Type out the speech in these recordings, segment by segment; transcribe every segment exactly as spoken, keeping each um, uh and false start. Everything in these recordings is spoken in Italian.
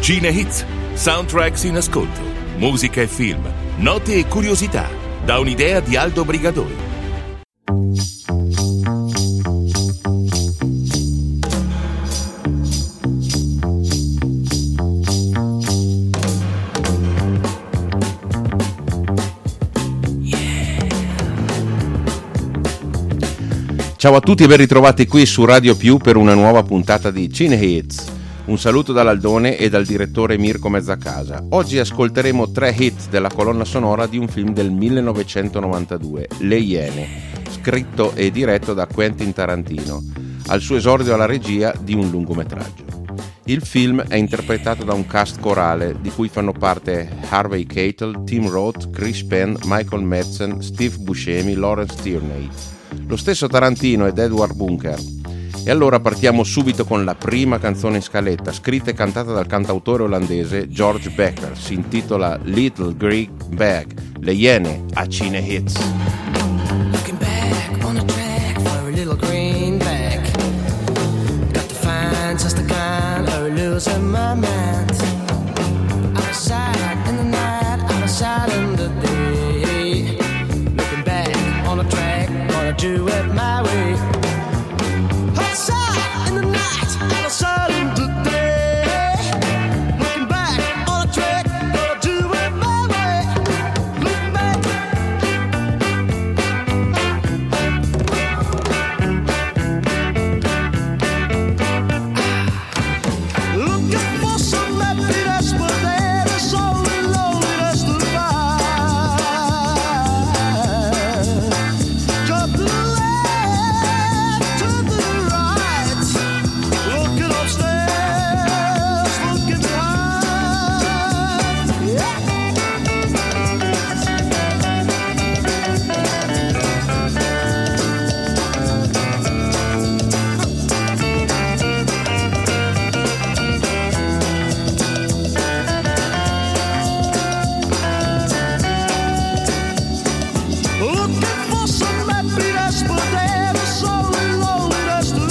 Cine Hits, soundtracks in ascolto, musica e film, note e curiosità, da un'idea di Aldo Brigadori. Ciao a tutti e ben ritrovati qui su Radio Più per una nuova puntata di Cine Hits. Un saluto dall'Aldone e dal direttore Mirko Mezzacasa. Oggi ascolteremo tre hit della colonna sonora di un film del millenovecentonovantadue, Le Iene, scritto e diretto da Quentin Tarantino, al suo esordio alla regia di un lungometraggio. Il film è interpretato da un cast corale di cui fanno parte Harvey Keitel, Tim Roth, Chris Penn, Michael Madsen, Steve Buscemi, Lawrence Tierney, lo stesso Tarantino ed Edward Bunker. E allora partiamo subito con la prima canzone in scaletta, scritta e cantata dal cantautore olandese George Becker. Si intitola Little Green Bag. Le Iene a Cine Hits. Looking back on a track for a little green bag. Got to find just the kind of losing my mind. Outside in the night, outside in the day. Looking back on a track, gonna do it my way. Outside in the night, outside in the day. Looking back on a track, gonna do it my way. Looking back. Looking for some happiness, but there is only loneliness to find. Jump to the left, turn to the right. Looking upstairs, looking behind. Yeah. Looking for some happiness, but there is only loneliness to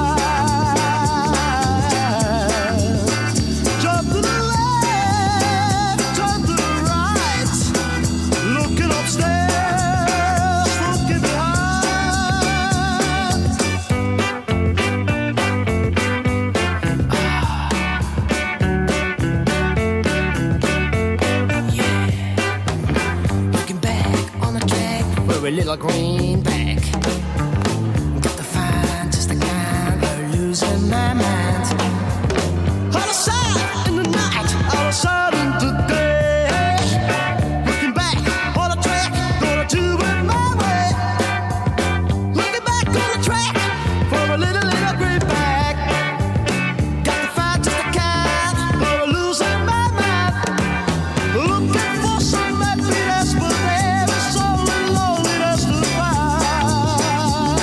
find. Jump to the left, turn to the right. Looking upstairs, looking behind. Looking back on the track for a little green bag. Got to find just the kind of losing my mind. Outside in the night, outside in the day. Looking back on the track, gonna do it my way. Looking back on the track for a little, little green bag. Got to find just the kind of losing my mind. Looking for some happiness, but there is only loneliness to find.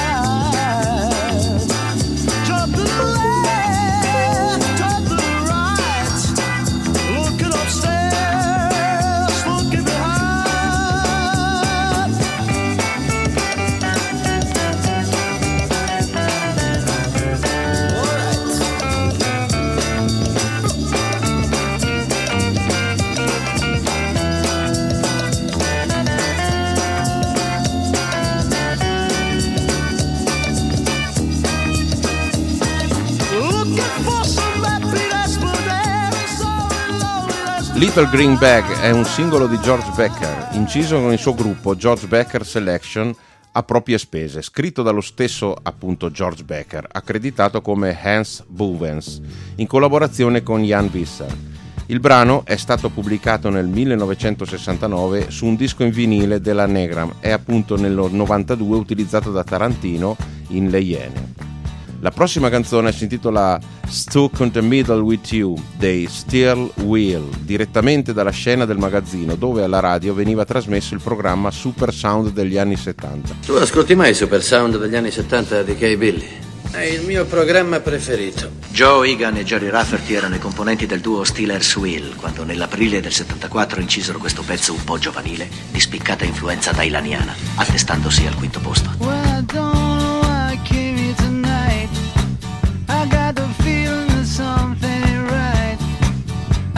Jump to the left, turn to the right. Looking upstairs, looking behind. All right. Looking for some happiness, but there is only loneliness. Little Green Bag è un singolo di George Becker, inciso con il suo gruppo George Becker Selection a proprie spese, scritto dallo stesso appunto George Becker, accreditato come Hans Bouvens, in collaborazione con Jan Visser. Il brano è stato pubblicato nel millenovecentosessantanove su un disco in vinile della Negram e appunto nel novantadue utilizzato da Tarantino in Le Iene. La prossima canzone si intitola Stuck in the Middle with You dei Steel Wheel, direttamente dalla scena del magazzino dove alla radio veniva trasmesso il programma Super Sound degli anni settanta. Tu ascolti mai Super Sound degli anni settanta di Kay Billy? È il mio programma preferito. Joe Egan e Jerry Rafferty erano i componenti del duo Steelers Wheel quando nell'aprile del settantaquattro incisero questo pezzo un po' giovanile di spiccata influenza tailaniana, attestandosi al quinto posto. Well, I don't know why I came here tonight. I got the feeling that something ain't right.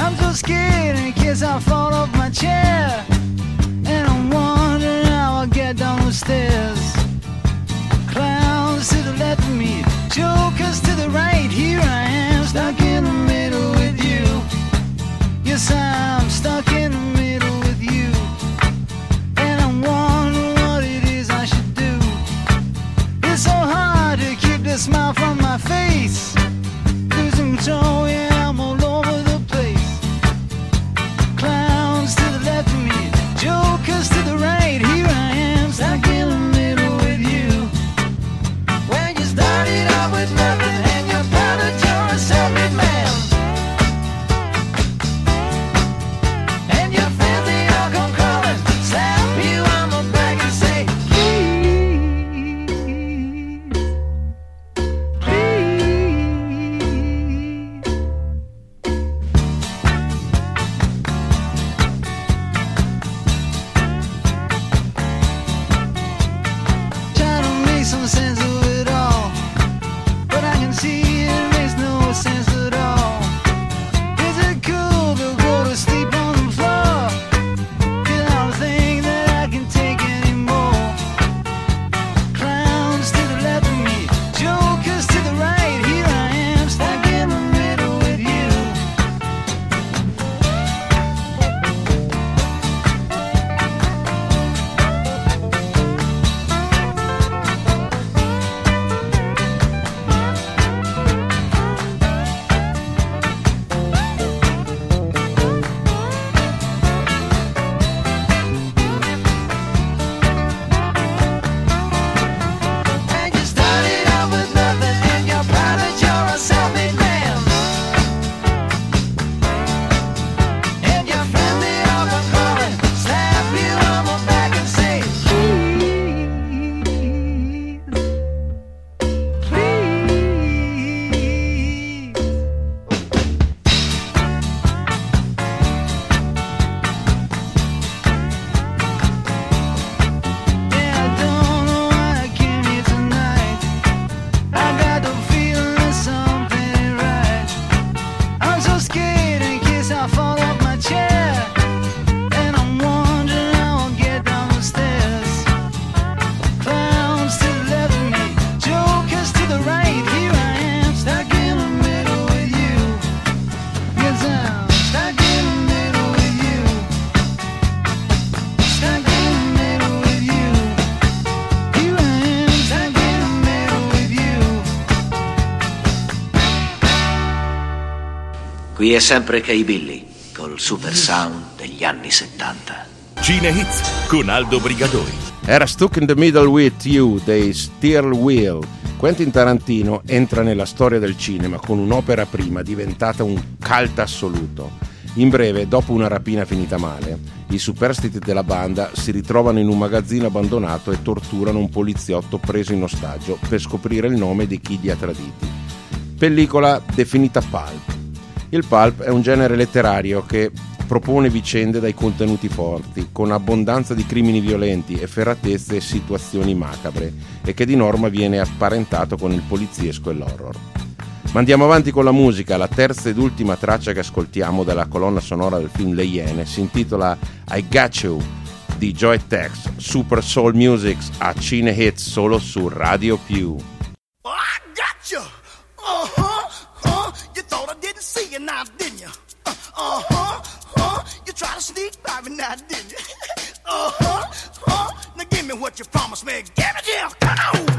Qui è sempre Kay Billy, col super sound degli anni settanta. Cine Hits con Aldo Brigadori. Era Stuck in the Middle with You dei Steel Wheel. Quentin Tarantino entra nella storia del cinema con un'opera prima diventata un cult assoluto. In breve, dopo una rapina finita male, i superstiti della banda si ritrovano in un magazzino abbandonato e torturano un poliziotto preso in ostaggio per scoprire il nome di chi li ha traditi. Pellicola definita pulp. Il pulp è un genere letterario che propone vicende dai contenuti forti, con abbondanza di crimini violenti, efferatezze e situazioni macabre, e che di norma viene apparentato con il poliziesco e l'horror. Ma andiamo avanti con la musica. La terza ed ultima traccia che ascoltiamo dalla colonna sonora del film Le Iene si intitola I Got You di Joy Tex, Super Soul Music a Cine Hits solo su Radio Più. Oh, I got you. Uh-huh. Uh, you thought I didn't see you now, didn't you? Uh, uh-huh. Uh, you tried to sneak by me now, didn't you? uh-huh. Uh, now give me what you promised me. Give it here. Come on.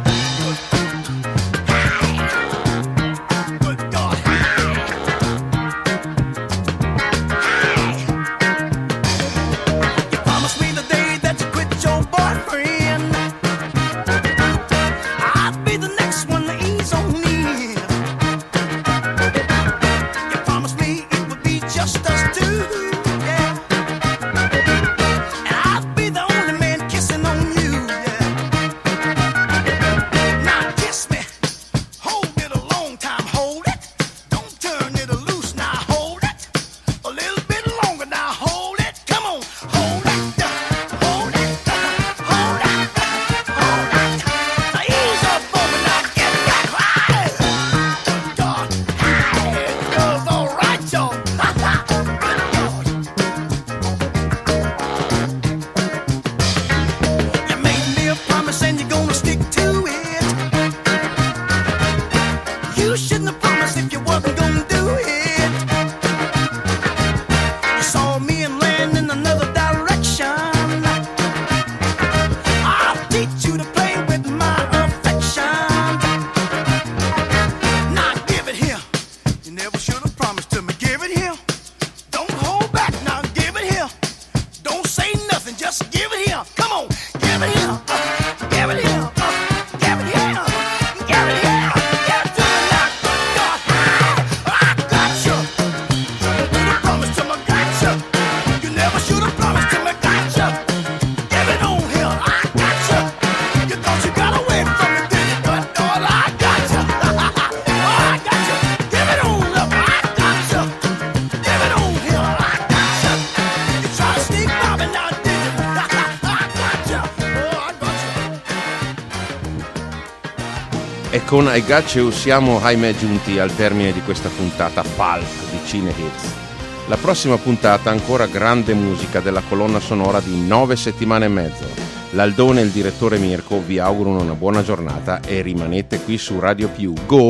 Con I Got You siamo, ahimè, giunti al termine di questa puntata pulp di Cine Hits. La prossima puntata ancora grande musica della colonna sonora di nove settimane e mezzo. L'Aldone e il direttore Mirko vi augurano una buona giornata e rimanete qui su Radio Più.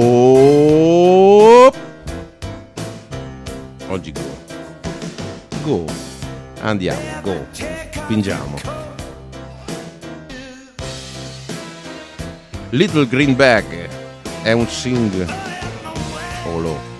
Go! Oggi go. Go. Andiamo, go. Spingiamo. Little Green Bag è un singolo